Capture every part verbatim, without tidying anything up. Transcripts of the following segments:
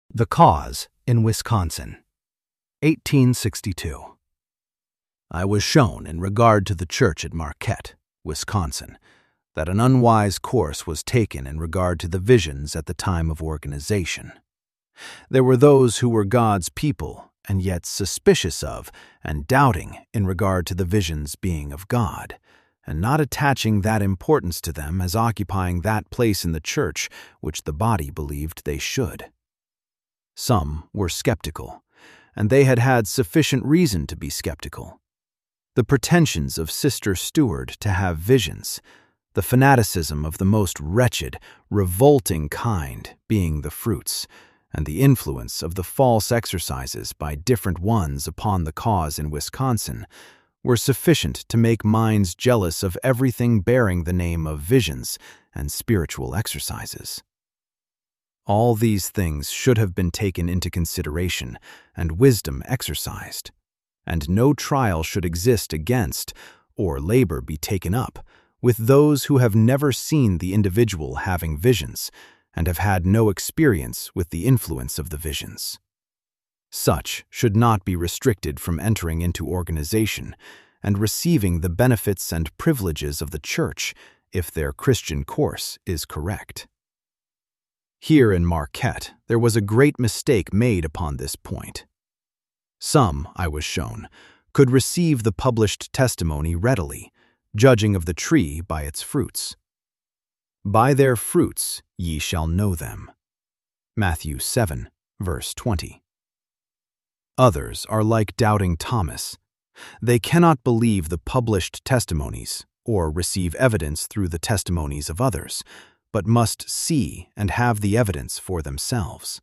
The Cause in Wisconsin, eighteen sixty-two. I was shown in regard to the church at Marquette, Wisconsin, that an unwise course was taken in regard to the visions at the time of organization. There were those who were God's people and yet suspicious of and doubting in regard to the visions being of God, and not attaching that importance to them as occupying that place in the church which the body believed they should. Some were skeptical, and they had had sufficient reason to be skeptical. The pretensions of Sister Stewart to have visions, the fanaticism of the most wretched, revolting kind being the fruits, and the influence of the false exercises by different ones upon the cause in Wisconsin, were sufficient to make minds jealous of everything bearing the name of visions and spiritual exercises. All these things should have been taken into consideration and wisdom exercised, and no trial should exist against, or labor be taken up, with those who have never seen the individual having visions and have had no experience with the influence of the visions. Such should not be restricted from entering into organization and receiving the benefits and privileges of the church if their Christian course is correct. Here in Marquette, there was a great mistake made upon this point. Some, I was shown, could receive the published testimony readily, judging of the tree by its fruits. By their fruits ye shall know them. Matthew seven, verse twenty. Others are like doubting Thomas. They cannot believe the published testimonies or receive evidence through the testimonies of others, but must see and have the evidence for themselves.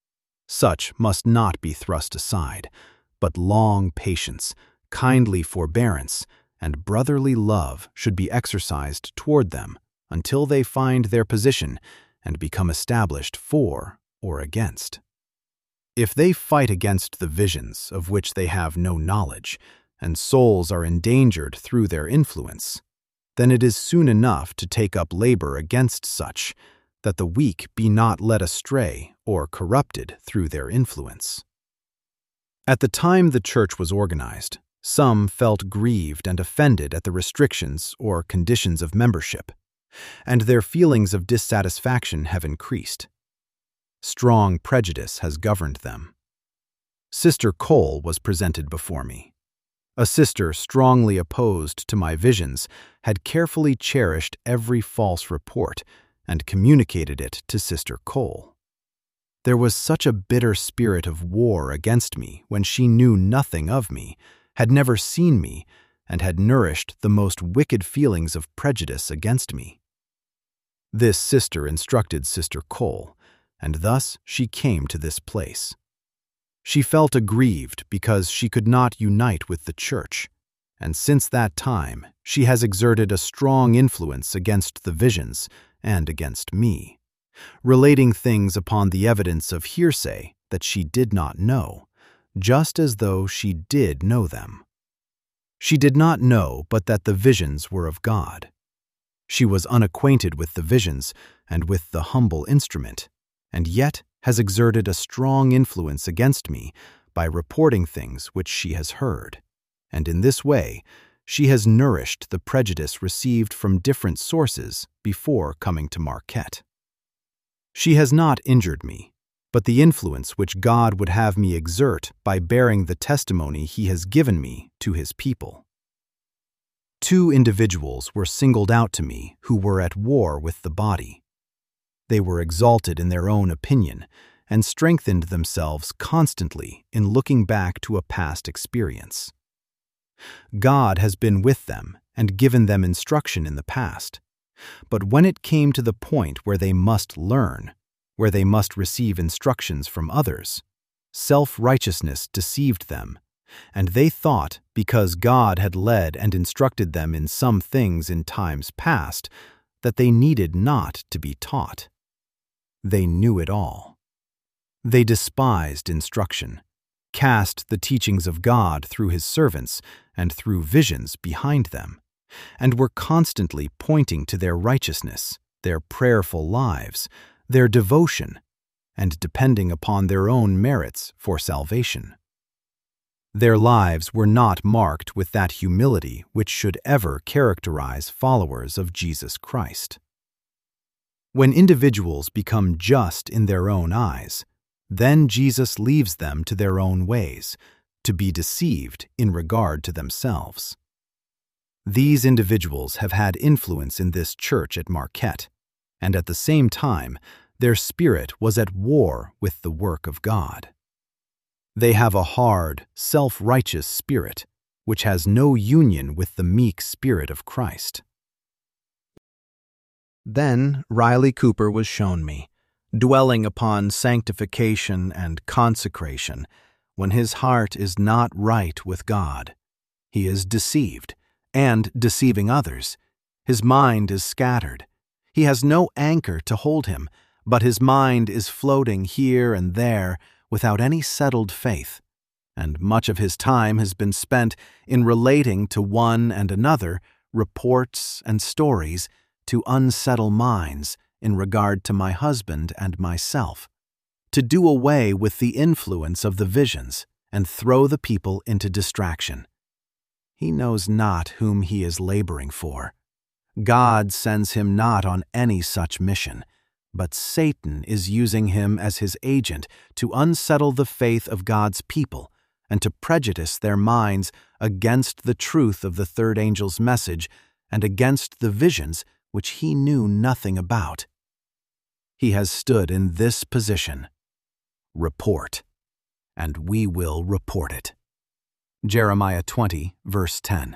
Such must not be thrust aside, but long patience, kindly forbearance, and brotherly love should be exercised toward them until they find their position and become established for or against. If they fight against the visions of which they have no knowledge, and souls are endangered through their influence, then it is soon enough to take up labor against such, that the weak be not led astray or corrupted through their influence. At the time the church was organized, some felt grieved and offended at the restrictions or conditions of membership, and their feelings of dissatisfaction have increased. Strong prejudice has governed them. Sister Cole was presented before me. A sister strongly opposed to my visions had carefully cherished every false report and communicated it to Sister Cole. There was such a bitter spirit of war against me when she knew nothing of me, had never seen me, and had nourished the most wicked feelings of prejudice against me. This sister instructed Sister Cole, and thus she came to this place. She felt aggrieved because she could not unite with the church, and since that time she has exerted a strong influence against the visions and against me, relating things upon the evidence of hearsay that she did not know, just as though she did know them. She did not know but that the visions were of God. She was unacquainted with the visions and with the humble instrument, and yet has exerted a strong influence against me by reporting things which she has heard, and in this way she has nourished the prejudice received from different sources before coming to Marquette. She has not injured me, but the influence which God would have me exert by bearing the testimony He has given me to His people. Two individuals were singled out to me who were at war with the body. They were exalted in their own opinion and strengthened themselves constantly in looking back to a past experience. God has been with them and given them instruction in the past, but when it came to the point where they must learn, where they must receive instructions from others, self-righteousness deceived them, and they thought because God had led and instructed them in some things in times past that they needed not to be taught. They knew it all. They despised instruction, cast the teachings of God through His servants and through visions behind them, and were constantly pointing to their righteousness, their prayerful lives, their devotion, and depending upon their own merits for salvation. Their lives were not marked with that humility which should ever characterize followers of Jesus Christ. When individuals become just in their own eyes, then Jesus leaves them to their own ways, to be deceived in regard to themselves. These individuals have had influence in this church at Marquette, and at the same time, their spirit was at war with the work of God. They have a hard, self-righteous spirit, which has no union with the meek Spirit of Christ. Then Riley Cooper was shown me, dwelling upon sanctification and consecration, when his heart is not right with God. He is deceived, and deceiving others. His mind is scattered. He has no anchor to hold him, but his mind is floating here and there without any settled faith, and much of his time has been spent in relating to one and another reports and stories to unsettle minds in regard to my husband and myself, to do away with the influence of the visions and throw the people into distraction. He knows not whom he is laboring for. God sends him not on any such mission, but Satan is using him as his agent to unsettle the faith of God's people and to prejudice their minds against the truth of the third angel's message and against the visions which he knew nothing about. He has stood in this position. Report, and we will report it. Jeremiah twenty, verse ten.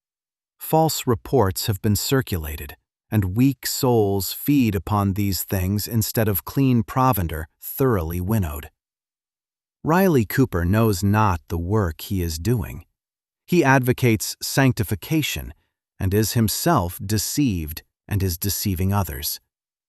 False reports have been circulated, and weak souls feed upon these things instead of clean provender thoroughly winnowed. Riley Cooper knows not the work he is doing. He advocates sanctification and is himself deceived and is deceiving others.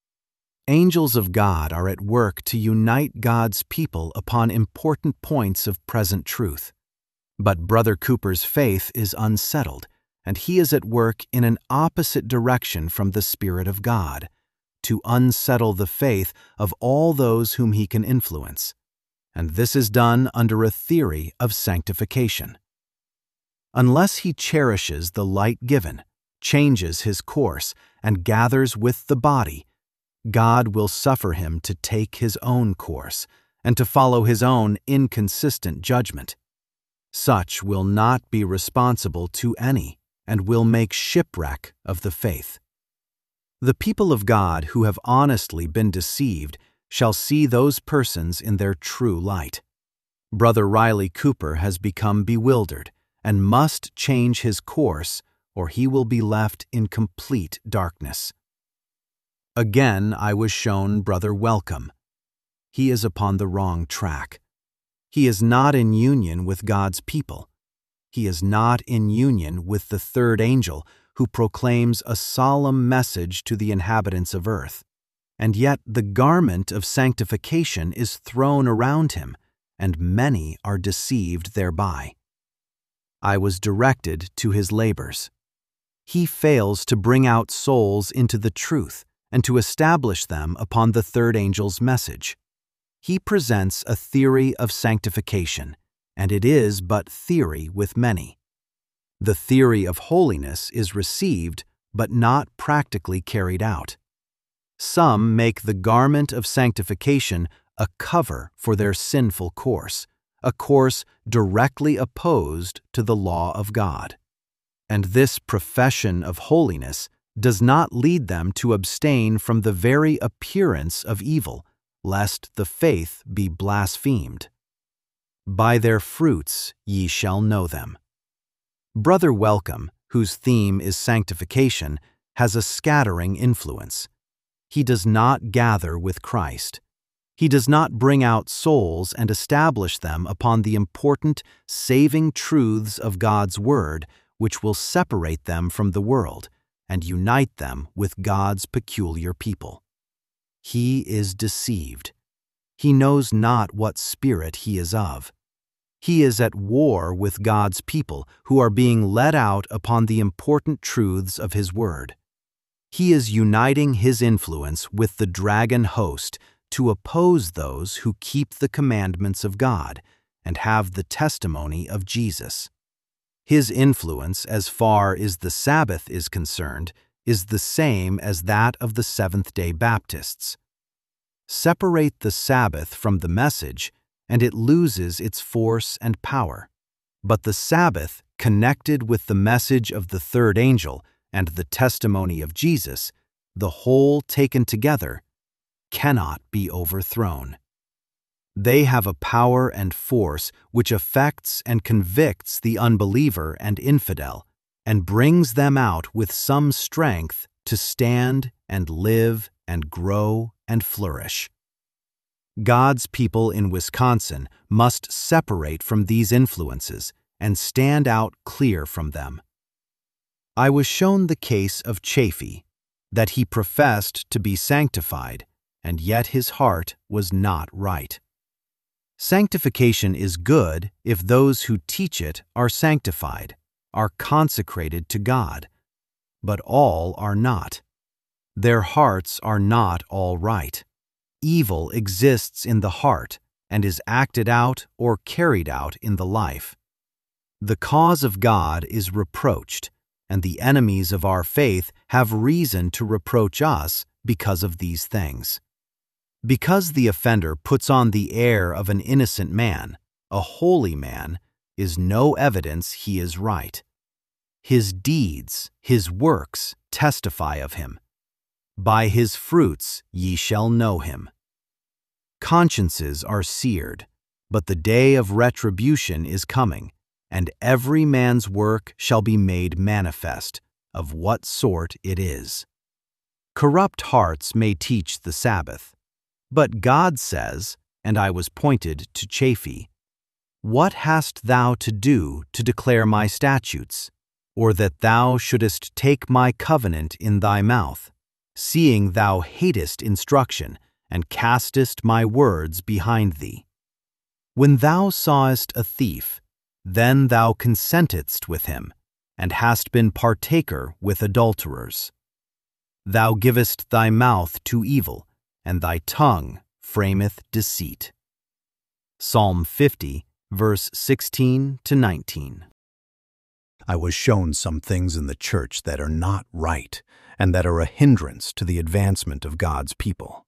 Angels of God are at work to unite God's people upon important points of present truth. But Brother Cooper's faith is unsettled, and he is at work in an opposite direction from the Spirit of God, to unsettle the faith of all those whom he can influence, and this is done under a theory of sanctification. Unless he cherishes the light given, changes his course, and gathers with the body, God will suffer him to take his own course and to follow his own inconsistent judgment. Such will not be responsible to any and will make shipwreck of the faith. The people of God who have honestly been deceived shall see those persons in their true light. Brother Riley Cooper has become bewildered and must change his course, or he will be left in complete darkness. Again I was shown Brother Welcome. He is upon the wrong track. He is not in union with God's people. He is not in union with the third angel who proclaims a solemn message to the inhabitants of earth, and yet the garment of sanctification is thrown around him, and many are deceived thereby. I was directed to his labors. He fails to bring out souls into the truth and to establish them upon the third angel's message. He presents a theory of sanctification, and it is but theory with many. The theory of holiness is received, but not practically carried out. Some make the garment of sanctification a cover for their sinful course, a course directly opposed to the law of God. And this profession of holiness does not lead them to abstain from the very appearance of evil, lest the faith be blasphemed. By their fruits ye shall know them. Brother Welcome, whose theme is sanctification, has a scattering influence. He does not gather with Christ. He does not bring out souls and establish them upon the important, saving truths of God's Word, which will separate them from the world and unite them with God's peculiar people. He is deceived. He knows not what spirit he is of. He is at war with God's people who are being led out upon the important truths of his word. He is uniting his influence with the dragon host to oppose those who keep the commandments of God and have the testimony of Jesus. His influence, as far as the Sabbath is concerned, is the same as that of the Seventh-day Baptists. Separate the Sabbath from the message, and it loses its force and power. But the Sabbath, connected with the message of the third angel and the testimony of Jesus, the whole taken together, cannot be overthrown. They have a power and force which affects and convicts the unbeliever and infidel, and brings them out with some strength to stand and live and grow and flourish. God's people in Wisconsin must separate from these influences and stand out clear from them. I was shown the case of Chaffee, that he professed to be sanctified, and yet his heart was not right. Sanctification is good if those who teach it are sanctified, are consecrated to God, but all are not. Their hearts are not all right. Evil exists in the heart and is acted out or carried out in the life. The cause of God is reproached, and the enemies of our faith have reason to reproach us because of these things. Because the offender puts on the air of an innocent man, a holy man, is no evidence he is right. His deeds, his works, testify of him. By his fruits ye shall know him. Consciences are seared, but the day of retribution is coming, and every man's work shall be made manifest, of what sort it is. Corrupt hearts may teach the Sabbath, but God says, and I was pointed to Chaffee, "What hast thou to do to declare my statutes, or that thou shouldest take my covenant in thy mouth, seeing thou hatest instruction, and castest my words behind thee? When thou sawest a thief, then thou consentedst with him, and hast been partaker with adulterers. Thou givest thy mouth to evil, and thy tongue frameth deceit." Psalm fifty, verse sixteen to nineteen. I was shown some things in the church that are not right, and that are a hindrance to the advancement of God's people.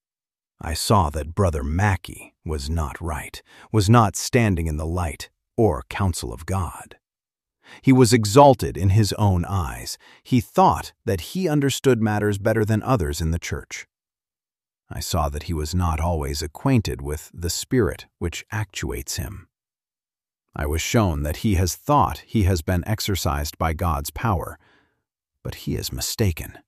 I saw that Brother Mackey was not right, was not standing in the light or counsel of God. He was exalted in his own eyes. He thought that he understood matters better than others in the church. I saw that he was not always acquainted with the spirit which actuates him. I was shown that he has thought he has been exercised by God's power, but he is mistaken.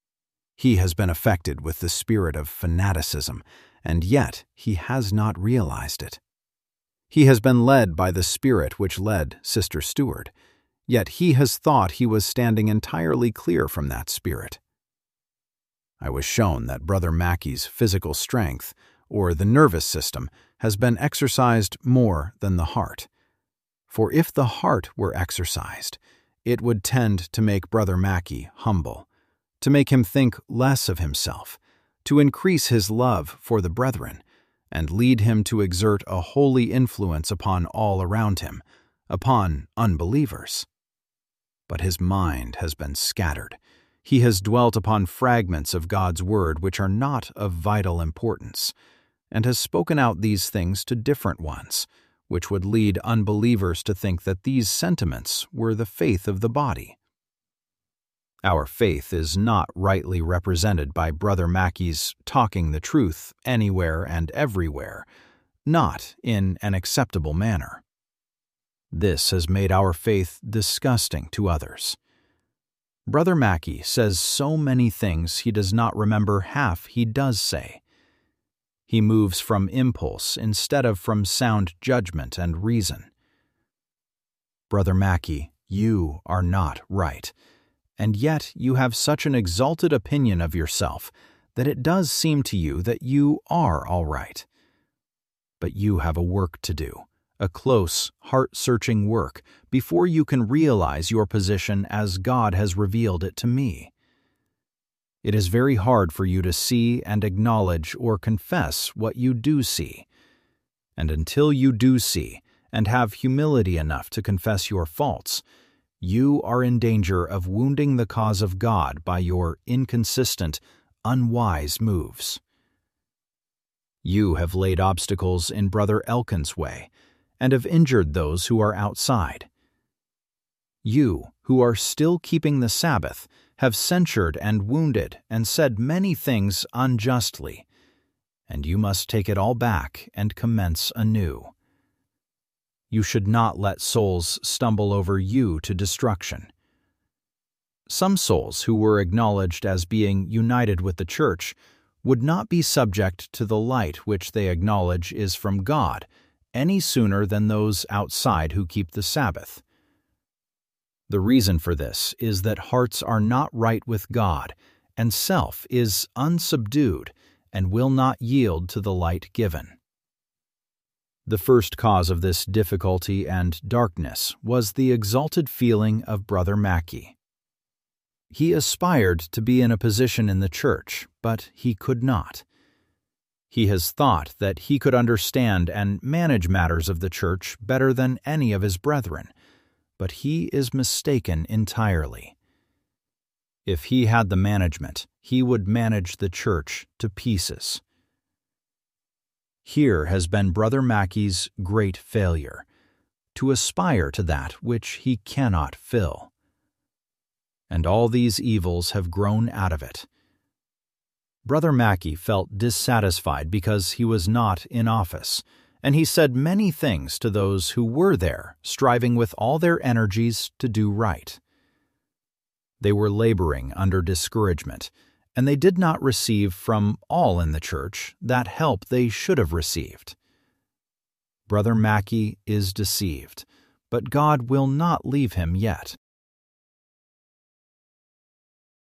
He has been affected with the spirit of fanaticism, and yet he has not realized it. He has been led by the spirit which led Sister Stewart, yet he has thought he was standing entirely clear from that spirit. I was shown that Brother Mackey's physical strength, or the nervous system, has been exercised more than the heart. For if the heart were exercised, it would tend to make Brother Mackey humble, to make him think less of himself, to increase his love for the brethren, and lead him to exert a holy influence upon all around him, upon unbelievers. But his mind has been scattered. He has dwelt upon fragments of God's word which are not of vital importance, and has spoken out these things to different ones, which would lead unbelievers to think that these sentiments were the faith of the body. Our faith is not rightly represented by Brother Mackey's talking the truth anywhere and everywhere, not in an acceptable manner. This has made our faith disgusting to others. Brother Mackey says so many things he does not remember half he does say. He moves from impulse instead of from sound judgment and reason. Brother Mackey, you are not right, and yet you have such an exalted opinion of yourself that it does seem to you that you are all right. But you have a work to do, a close, heart-searching work, before you can realize your position as God has revealed it to me. It is very hard for you to see and acknowledge or confess what you do see. And until you do see and have humility enough to confess your faults, you are in danger of wounding the cause of God by your inconsistent, unwise moves. You have laid obstacles in Brother Elkin's way and have injured those who are outside. You, who are still keeping the Sabbath, have censured and wounded and said many things unjustly, and you must take it all back and commence anew. You should not let souls stumble over you to destruction. Some souls who were acknowledged as being united with the Church would not be subject to the light which they acknowledge is from God any sooner than those outside who keep the Sabbath. The reason for this is that hearts are not right with God, and self is unsubdued and will not yield to the light given. The first cause of this difficulty and darkness was the exalted feeling of Brother Mackey. He aspired to be in a position in the church, but he could not. He has thought that he could understand and manage matters of the church better than any of his brethren, but he is mistaken entirely. If he had the management, he would manage the church to pieces. Here has been Brother Mackey's great failure, to aspire to that which he cannot fill. And all these evils have grown out of it. Brother Mackey felt dissatisfied because he was not in office, and he said many things to those who were there, striving with all their energies to do right. They were laboring under discouragement, and they did not receive from all in the church that help they should have received. Brother Mackey is deceived, but God will not leave him yet.